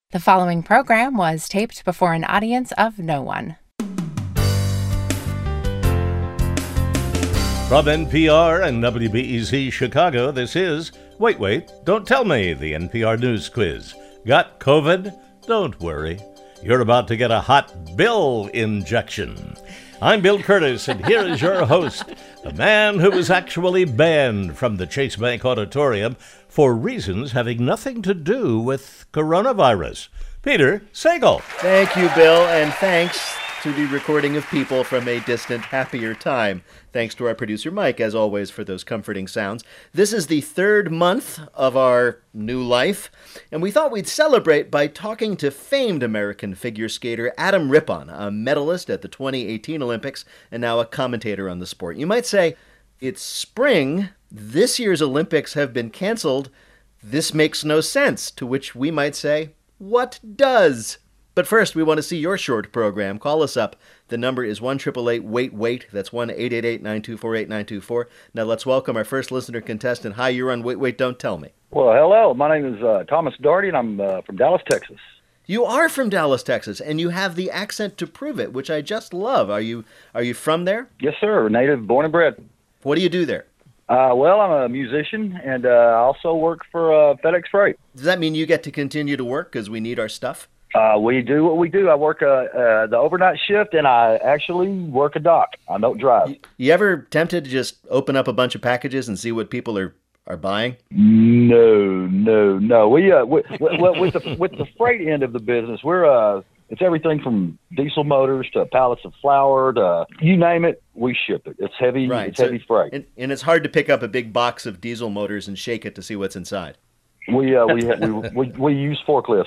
The following program was taped before an audience of no one. From NPR and WBEZ Chicago, this is Wait, Don't Tell Me, the NPR News Quiz. Got COVID? Don't worry. You're about to get a hot Bill injection. I'm Bill Curtis, and here is your host, the man who was actually banned from the Chase Bank Auditorium for reasons having nothing to do with coronavirus. Peter Sagal. Thank you, Bill, and thanks to the recording of people from a distant, happier time. Thanks to our producer, Mike, as always, for those comforting sounds. This is the third month of our new life, and we thought we'd celebrate by talking to famed American figure skater Adam Rippon, a medalist at the 2018 Olympics and now a commentator on the sport. You might say, it's spring. This year's Olympics have been canceled. This makes no sense. To which we might say, what does? But first, we want to see your short program. Call us up. The number is 1-888-WAIT-WAIT. That's 1-888-924-8924. Now let's welcome our first listener contestant. Hi, you're on Wait, Don't Tell Me. Well, hello. My name is Thomas Doherty, and I'm from Dallas, Texas. You are from Dallas, Texas, and you have the accent to prove it, which I just love. Are you from there? Yes, sir. Native, born and bred. What do you do there? Well, I'm a musician, and I also work for FedEx Freight. Does that mean you get to continue to work because we need our stuff? We do what we do. I work the overnight shift, and I actually work a dock. I don't drive. You ever tempted to just open up a bunch of packages and see what people are buying? No. We with the freight end of the business, we're it's everything from diesel motors to pallets of flour to you name it, we ship it. It's heavy. Right. It's heavy freight, and it's hard to pick up a big box of diesel motors and shake it to see what's inside. We use forklifts.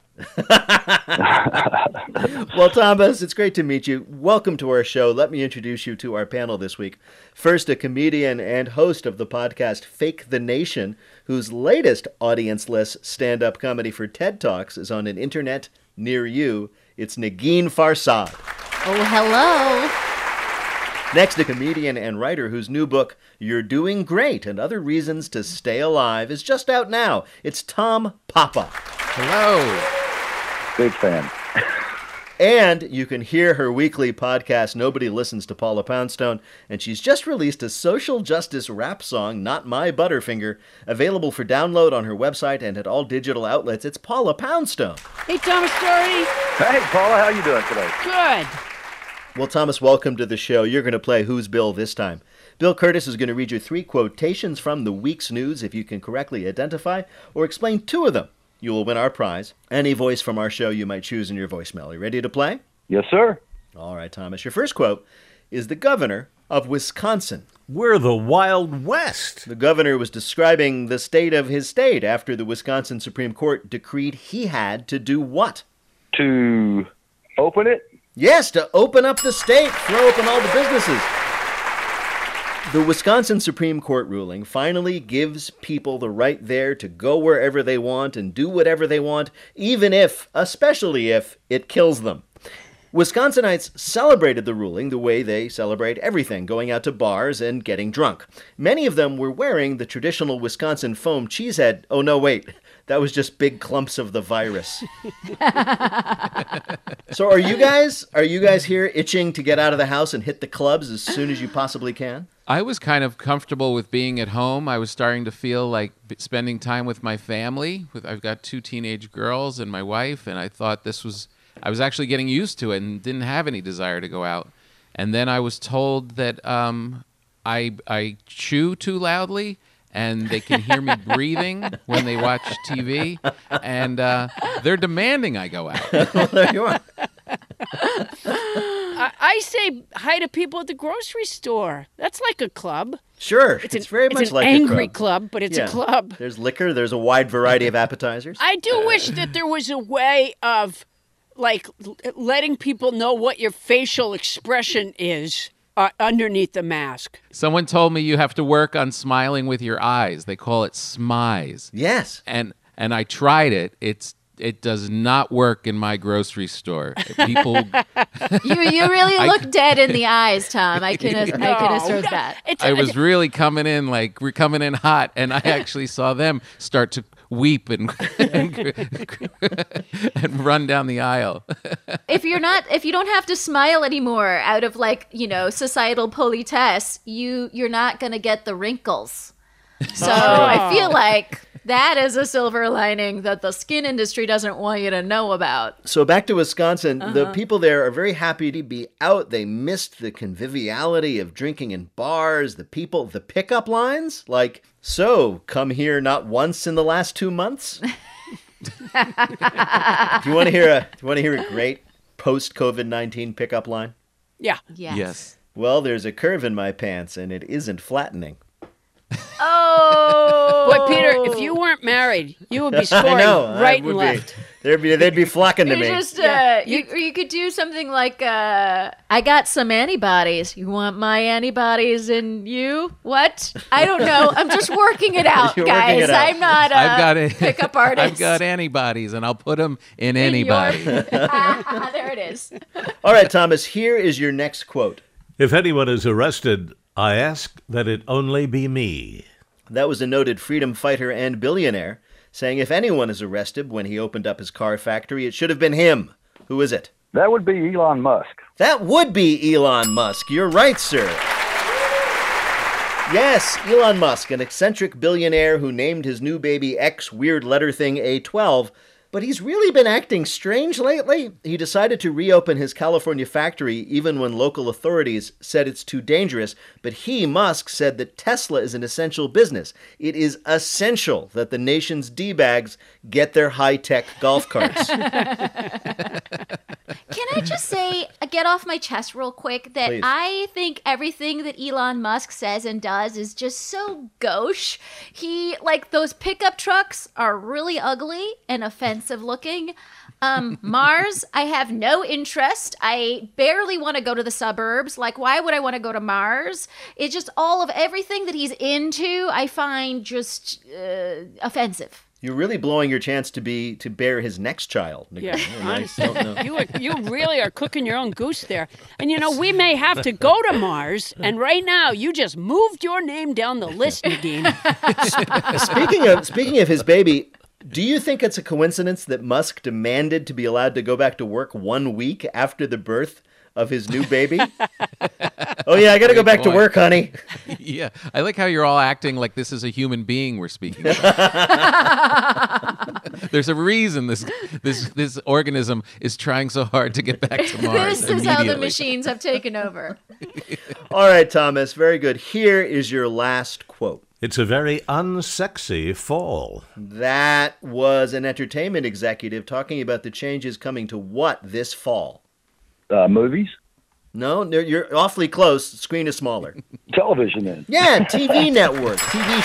Well, Thomas, it's great to meet you. Welcome to our show. Let me introduce you to our panel this week. First, a comedian and host of the podcast Fake the Nation, whose latest audience-less stand-up comedy for TED Talks is on an internet near you. It's Negin Farsad. Oh, hello. Next, a comedian and writer whose new book, You're Doing Great and Other Reasons to Stay Alive, is just out now. It's Tom Papa. Hello. Big fan. And you can hear her weekly podcast, Nobody Listens to Paula Poundstone, and she's just released a social justice rap song, Not My Butterfinger, available for download on her website and at all digital outlets. It's Paula Poundstone. Hey, Thomas Doherty. Hey, Paula, how you doing today? Good. Well, Thomas, welcome to the show. You're going to play Who's Bill this time. Bill Curtis is going to read you 3 quotations from the week's news. If you can correctly identify or explain 2 of them, you will win our prize. Any voice from our show you might choose in your voicemail. Are you ready to play? Yes, sir. All right, Thomas. Your first quote is the governor of Wisconsin. We're the Wild West. The governor was describing the state of his state after the Wisconsin Supreme Court decreed he had to do what? To open it? Yes, to open up the state, throw open all the businesses. The Wisconsin Supreme Court ruling finally gives people the right there to go wherever they want and do whatever they want, even if, especially if, it kills them. Wisconsinites celebrated the ruling the way they celebrate everything, going out to bars and getting drunk. Many of them were wearing the traditional Wisconsin foam cheesehead. Oh, no, wait. That was just big clumps of the virus. So are you guys here itching to get out of the house and hit the clubs as soon as you possibly can? I was kind of comfortable with being at home. I was starting to feel like spending time with my family. I've got 2 teenage girls and my wife, and I thought I was actually getting used to it and didn't have any desire to go out. And then I was told that I chew too loudly, and they can hear me breathing when they watch TV, and they're demanding I go out. Well, there you are. I say hi to people at the grocery store. That's like a club. Sure, it's very much like a club. It's an angry club, but it's a club. There's liquor. There's a wide variety of appetizers. I do wish that there was a way of, like, letting people know what your facial expression is underneath the mask. Someone told me you have to work on smiling with your eyes. They call it smize. Yes. And I tried it. It does not work in my grocery store. People, You really look dead in the eyes, Tom. I can assert that. I was really coming in hot, and I actually saw them start to weep and and run down the aisle. If you don't have to smile anymore out of societal politesse, you're not gonna get the wrinkles. So I feel like that is a silver lining that the skin industry doesn't want you to know about. So back to Wisconsin, the people there are very happy to be out. They missed the conviviality of drinking in bars, the pickup lines, like, so come here not once in the last 2 months? Do you want to hear a great post-COVID-19 pickup line? Yeah. Yes. Well, there's a curve in my pants and it isn't flattening. Oh, Boy, Peter, if you weren't married, you would be scoring right and left. They'd be flocking to me. You could do something like, I got some antibodies. You want my antibodies in you? What? I don't know. I'm just working it out, guys. I'm not a pickup artist. I've got antibodies, and I'll put them in anybody. There it is. All right, Thomas, here is your next quote. If anyone is arrested, I ask that it only be me. That was a noted freedom fighter and billionaire saying if anyone is arrested when he opened up his car factory, it should have been him. Who is it? That would be Elon Musk. That would be Elon Musk. You're right, sir. Yes, Elon Musk, an eccentric billionaire who named his new baby X weird letter thing A12, but he's really been acting strange lately. He decided to reopen his California factory even when local authorities said it's too dangerous. But he, Musk, said that Tesla is an essential business. It is essential that the nation's D-bags get their high-tech golf carts. Can I just say, get off my chest real quick, that Please. I think everything that Elon Musk says and does is just so gauche. Those pickup trucks are really ugly and offensive looking. Mars, I have no interest. I barely want to go to the suburbs. Like, why would I want to go to Mars? It's just all of everything that he's into, I find just offensive. You're really blowing your chance to bear his next child. Yeah, honestly. You really are cooking your own goose there. And, we may have to go to Mars, and right now you just moved your name down the list, Nadine. Speaking of his baby, do you think it's a coincidence that Musk demanded to be allowed to go back to work 1 week after the birth of his new baby? Oh, yeah, I got to go back to work, honey. Yeah, I like how you're all acting like this is a human being we're speaking about. There's a reason this organism is trying so hard to get back to Mars. This is how the machines have taken over. All right, Thomas, very good. Here is your last quote. It's a very unsexy fall. That was an entertainment executive talking about the changes coming to what this fall? Movies? No, you're awfully close. The screen is smaller. Television then. Yeah, TV network, TV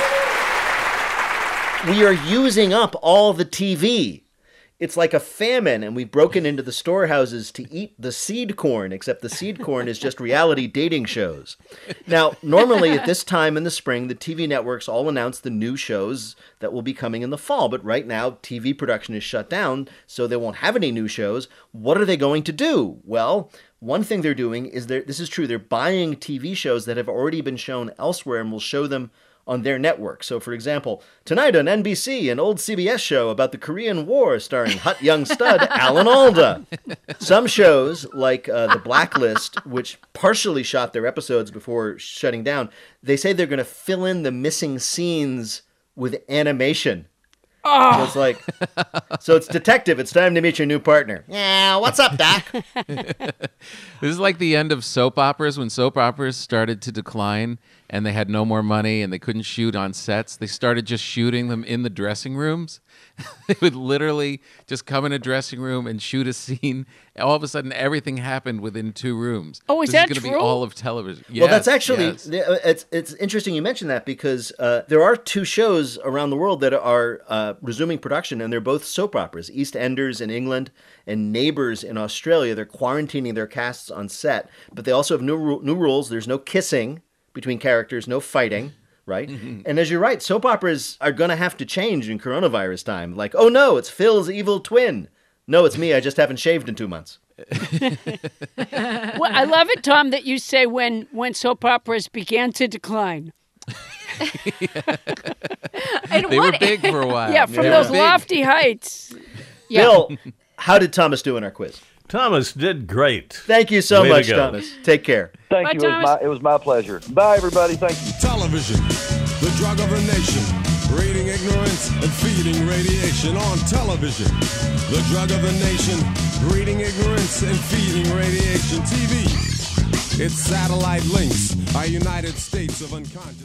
shows. We are using up all the TV. It's like a famine, and we've broken into the storehouses to eat the seed corn, except the seed corn is just reality dating shows. Now, normally at this time in the spring, the TV networks all announce the new shows that will be coming in the fall. But right now, TV production is shut down, so they won't have any new shows. What are they going to do? Well, one thing they're doing is this is true. They're buying TV shows that have already been shown elsewhere and will show them on their network. So, for example, tonight on NBC, an old CBS show about the Korean War starring hot young stud Alan Alda. Some shows, like The Blacklist, which partially shot their episodes before shutting down, they say they're going to fill in the missing scenes with animation. So it's like, so it's detective. It's time to meet your new partner. Yeah, what's up, Doc? This is like the end of soap operas. When soap operas started to decline and they had no more money and they couldn't shoot on sets, they started just shooting them in the dressing rooms. They would literally just come in a dressing room and shoot a scene. All of a sudden, everything happened within 2 rooms. Oh, is this that is going to be true? all of television. Well, that's Yes, actually, yes. it's interesting you mentioned that because there are 2 shows around the world that are resuming production, and they're both soap operas. EastEnders in England and Neighbours in Australia. They're quarantining their casts on set, but they also have new rules. There's no kissing between characters, no fighting. Right? Mm-hmm. And as you're right, soap operas are going to have to change in coronavirus time. Like, oh no, it's Phil's evil twin. No, it's me. I just haven't shaved in 2 months. Well, I love it, Tom, that you say when soap operas began to decline. And They were what- big for a while. Yeah, from They those were big. lofty heights. Yeah. Bill, how did Thomas do in our quiz? Thomas did great. Thank you so Way to much, go. Thomas. Take care. Thank Bye, you. Thomas. It was my pleasure. Bye, everybody. Thank you. Television, the drug of the nation, breeding ignorance and feeding radiation on television. The drug of the nation, breeding ignorance and feeding radiation. TV, its satellite links, our United States of unconscious.